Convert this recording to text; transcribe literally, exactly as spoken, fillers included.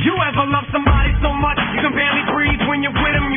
You ever love somebody so much you can barely breathe when you're with them?